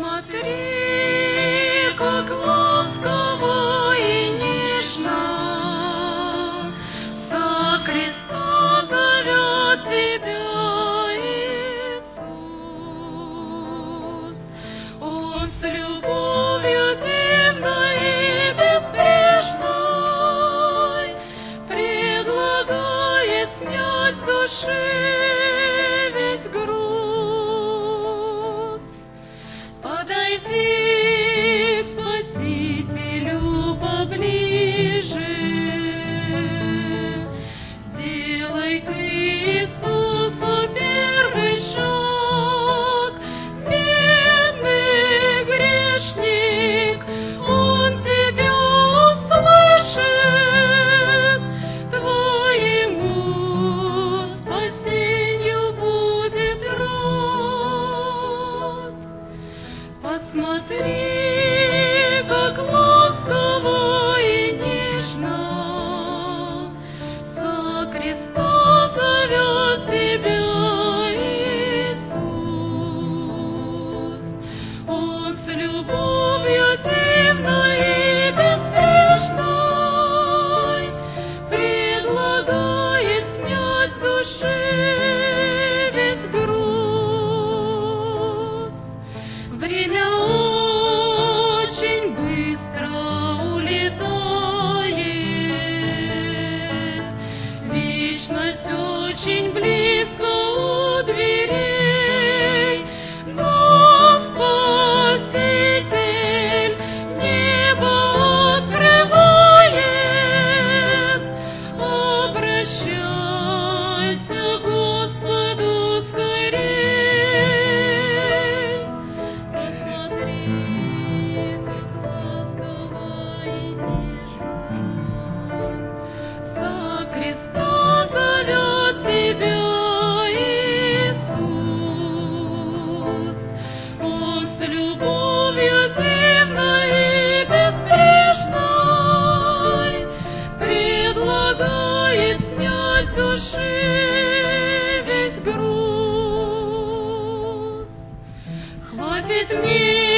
Посмотри, как ласково и нежно за креста зовет тебя Иисус. Он с любовью дивной и безбрежной предлагает снять с души весь груз. Подойди к Спасителю поближе, сделай к Иисусу первый шаг. Бедный грешник, Он тебя услышит, твоему спасению будет рад. Посмотри, как ласково и нежно за креста зовет тебя Иисус. Он с любовью дивной и безбрежной предлагает снять с души весь груз. Время очень быстро улетает, вечность очень близко у дверей, но Спаситель небо открывает. Обращайся к Господу скорей. Посмотри, как ласково и нежно за креста зовет тебя Иисус. Он с любовью дивной и безбрежной предлагает снять с души весь груз. Хватит мира